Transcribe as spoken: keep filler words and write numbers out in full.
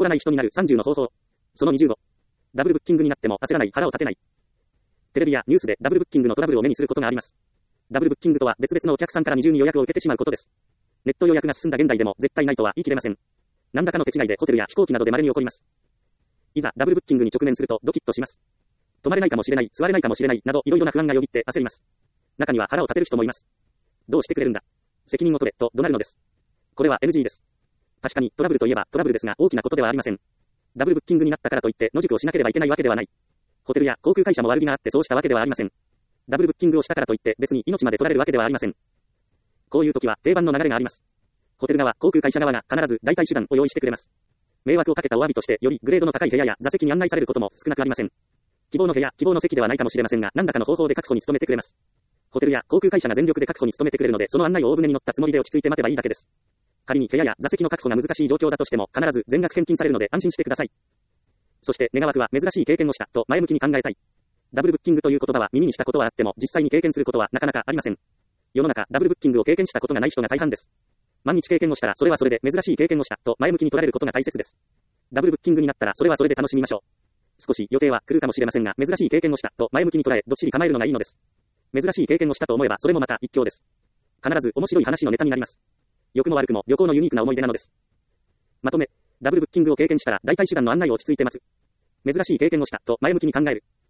らない人になるさんじゅうの方法。そのにじゅうご。ダブルブッキングになっても焦らない、腹を立てない。テレビやニュースでダブルブッキングのトラブルを目にすることがあります。ダブルブッキングとは別々のお客さんから二重に予約を受けてしまうことです。ネット予約が進んだ現代でも絶対ないとは言い切れません。何らかの手違いでホテルや飛行機などで稀に起こります。いざダブルブッキングに直面するとドキッとします。泊まれないかもしれない、座れないかもしれないなどいろいろな不安がよぎって焦ります。中には腹を立てる人もいます。どうしてくれるんだ。責任を取れと怒鳴るのです。これは エヌジー です。確かにトラブルといえばトラブルですが大きなことではありません。ダブルブッキングになったからといって野宿をしなければいけないわけではない。ホテルや航空会社も悪気があってそうしたわけではありません。ダブルブッキングをしたからといって別に命まで取られるわけではありません。こういう時は定番の流れがあります。ホテル側、航空会社側が必ず代替手段を用意してくれます。迷惑をかけたお詫びとしてよりグレードの高い部屋や座席に案内されることも少なくありません。希望の部屋、希望の席ではないかもしれませんが何らかの方法で確保に努めてくれます。ホテルや航空会社が全力で確保に努めてくれるのでその案内を大船に乗ったつもりで落ち着いて待てばいいだけです。仮に部屋や座席の確保が難しい状況だとしても必ず全額返金されるので安心してください。そして願わくは珍しい経験をしたと前向きに考えたい。ダブルブッキングという言葉は耳にしたことはあっても実際に経験することはなかなかありません。世の中ダブルブッキングを経験したことがない人が大半です。万日経験をしたらそれはそれで珍しい経験をしたと前向きに捉えることが大切です。ダブルブッキングになったらそれはそれで楽しみましょう。少し予定は来るかもしれませんが珍しい経験をしたと前向きに捉えどっしり構えるのがいいのです。珍しい経験をしたと思えばそれもまた一興です。必ず面白い話のネタになります。良くも悪くも旅行のユニークな思い出なのです。まとめ、ダブルブッキングを経験したら代替手段の案内を落ち着いて待つ。珍しい経験をしたと前向きに考える。